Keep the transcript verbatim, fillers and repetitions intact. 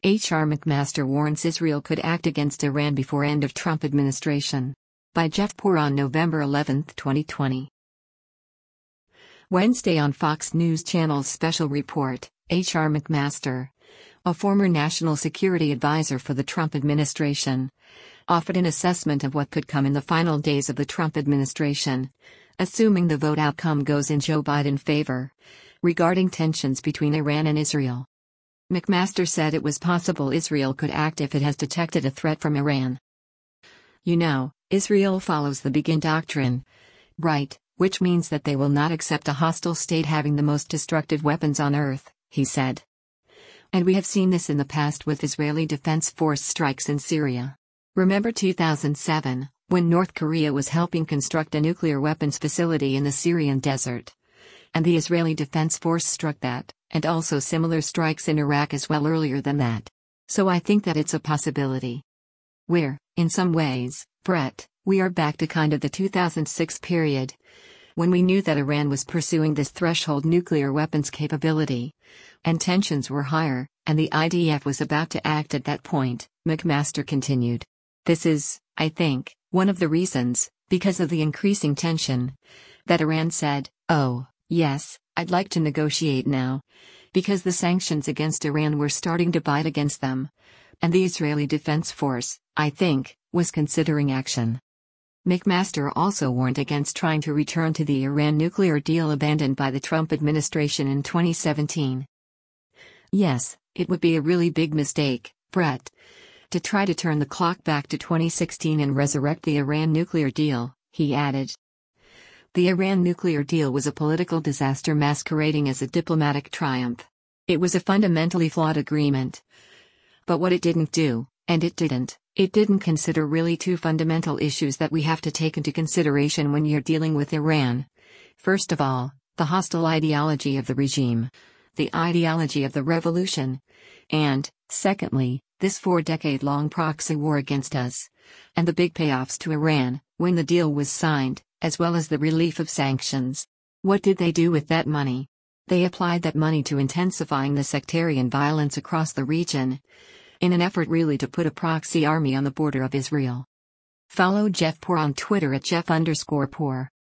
H R McMaster warns Israel could act against Iran before end of Trump administration. By Jeff Poor on November eleventh, twenty twenty. Wednesday on Fox News Channel's special report, H R McMaster, a former national security advisor for the Trump administration, offered an assessment of what could come in the final days of the Trump administration, assuming the vote outcome goes in Joe Biden's favor, regarding tensions between Iran and Israel. McMaster said it was possible Israel could act if it has detected a threat from Iran. You know, Israel follows the Begin doctrine, right, which means that they will not accept a hostile state having the most destructive weapons on earth, he said. And we have seen this in the past with Israeli Defense Force strikes in Syria. Remember two thousand seven, when North Korea was helping construct a nuclear weapons facility in the Syrian desert? And the Israeli Defense Force struck that, and also similar strikes in Iraq as well earlier than that. So I think that it's a possibility. We're, in some ways, Brett, we are back to kind of the two thousand six period, when we knew that Iran was pursuing this threshold nuclear weapons capability, and tensions were higher, and the I D F was about to act at that point, McMaster continued. This is, I think, one of the reasons, because of the increasing tension, that Iran said, oh, yes, I'd like to negotiate now, because the sanctions against Iran were starting to bite against them, and the Israeli Defense Force, I think, was considering action. McMaster also warned against trying to return to the Iran nuclear deal abandoned by the Trump administration in twenty seventeen. Yes, it would be a really big mistake, Brett, to try to turn the clock back to twenty sixteen and resurrect the Iran nuclear deal, he added. The Iran nuclear deal was a political disaster masquerading as a diplomatic triumph. It was a fundamentally flawed agreement. But what it didn't do, and it didn't, it didn't consider really two fundamental issues that we have to take into consideration when you're dealing with Iran. First of all, the hostile ideology of the regime, the ideology of the revolution, and, secondly, this four-decade-long proxy war against us, and the big payoffs to Iran when the deal was signed, as well as the relief of sanctions. What did they do with that money? They applied that money to intensifying the sectarian violence across the region, in an effort really to put a proxy army on the border of Israel. Follow Jeff Poor on Twitter at Jeff underscore Poor.